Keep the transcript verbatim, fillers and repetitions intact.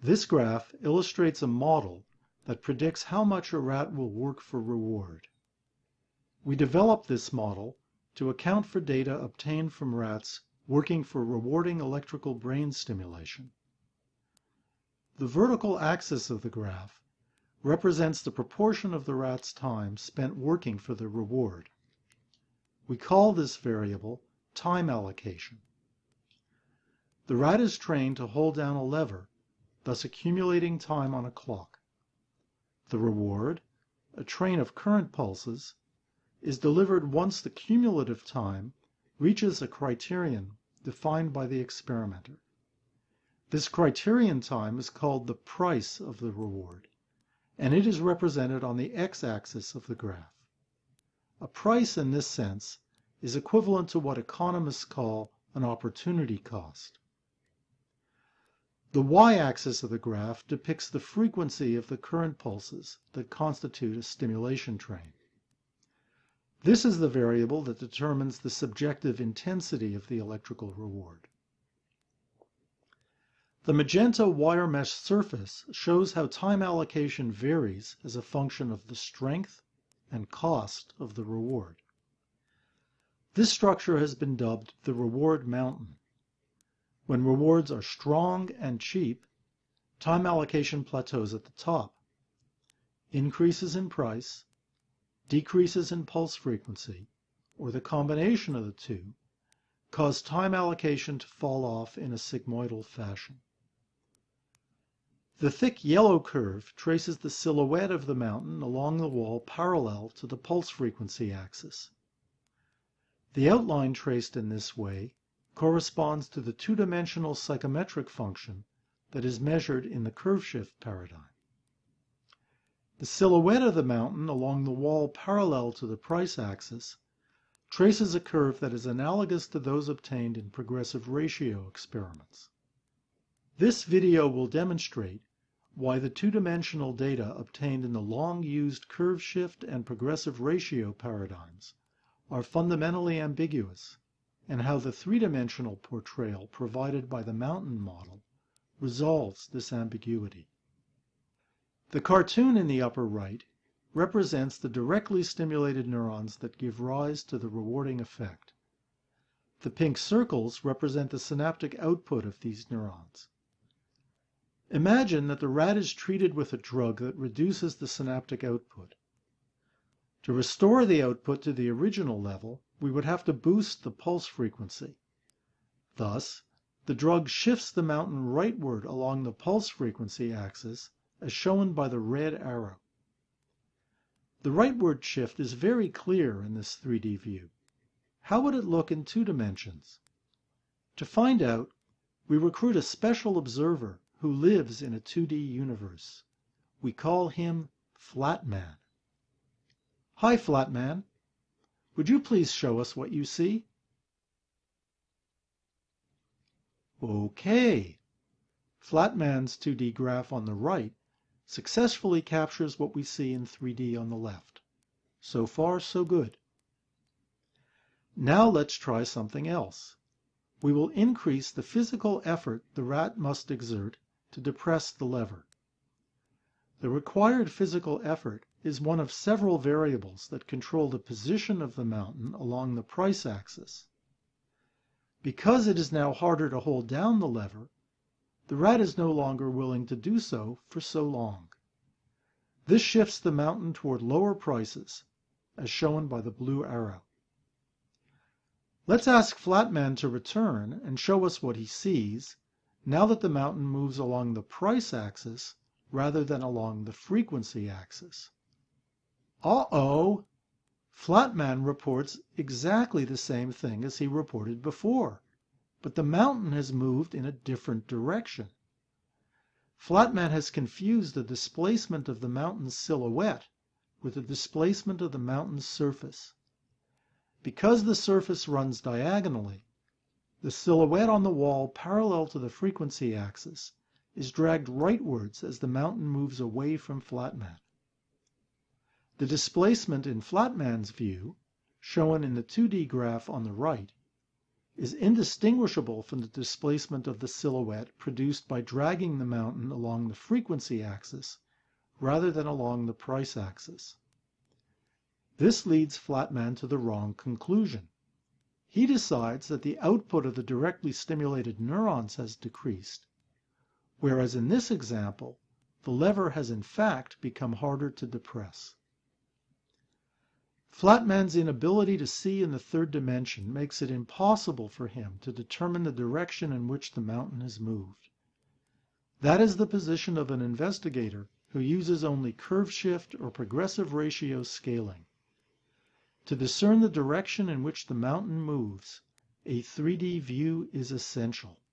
This graph illustrates a model that predicts how much a rat will work for reward. We developed this model to account for data obtained from rats working for rewarding electrical brain stimulation. The vertical axis of the graph represents the proportion of the rat's time spent working for the reward. We call this variable time allocation. The rat is trained to hold down a lever, thus accumulating time on a clock. The reward, a train of current pulses, is delivered once the cumulative time reaches a criterion defined by the experimenter. This criterion time is called the price of the reward, and it is represented on the x-axis of the graph. A price in this sense is equivalent to what economists call an opportunity cost. The y-axis of the graph depicts the frequency of the current pulses that constitute a stimulation train. This is the variable that determines the subjective intensity of the electrical reward. The magenta wire mesh surface shows how time allocation varies as a function of the strength and cost of the reward. This structure has been dubbed the reward mountain. When rewards are strong and cheap, time allocation plateaus at the top. Increases in price, decreases in pulse frequency, or the combination of the two, cause time allocation to fall off in a sigmoidal fashion. The thick yellow curve traces the silhouette of the mountain along the wall parallel to the pulse frequency axis. The outline traced in this way corresponds to the two-dimensional psychometric function that is measured in the curve shift paradigm. The silhouette of the mountain along the wall parallel to the price axis traces a curve that is analogous to those obtained in progressive ratio experiments. This video will demonstrate why the two-dimensional data obtained in the long-used curve shift and progressive ratio paradigms are fundamentally ambiguous, and how the three-dimensional portrayal provided by the mountain model resolves this ambiguity. The cartoon in the upper right represents the directly stimulated neurons that give rise to the rewarding effect. The pink circles represent the synaptic output of these neurons. Imagine that the rat is treated with a drug that reduces the synaptic output. To restore the output to the original level, we would have to boost the pulse frequency. Thus, the drug shifts the mountain rightward along the pulse frequency axis, as shown by the red arrow. The rightward shift is very clear in this three D view. How would it look in two dimensions? To find out, we recruit a special observer who lives in a two D universe. We call him Flatman. Hi, Flatman. Would you please show us what you see? Okay. Flatman's two D graph on the right successfully captures what we see in three D on the left. So far, so good. Now let's try something else. We will increase the physical effort the rat must exert to depress the lever. The required physical effort is one of several variables that control the position of the mountain along the price axis. Because it is now harder to hold down the lever, the rat is no longer willing to do so for so long. This shifts the mountain toward lower prices, as shown by the blue arrow. Let's ask Flatman to return and show us what he sees now that the mountain moves along the price axis rather than along the frequency axis. Uh-oh! Flatman reports exactly the same thing as he reported before, but the mountain has moved in a different direction. Flatman has confused the displacement of the mountain's silhouette with the displacement of the mountain's surface. Because the surface runs diagonally, the silhouette on the wall parallel to the frequency axis is dragged rightwards as the mountain moves away from Flatman. The displacement in Flatman's view, shown in the two D graph on the right, is indistinguishable from the displacement of the silhouette produced by dragging the mountain along the frequency axis rather than along the price axis. This leads Flatman to the wrong conclusion. He decides that the output of the directly stimulated neurons has decreased, whereas in this example, the lever has in fact become harder to depress. Flatman's inability to see in the third dimension makes it impossible for him to determine the direction in which the mountain has moved. That is the position of an investigator who uses only curve shift or progressive ratio scaling. To discern the direction in which the mountain moves, a three D view is essential.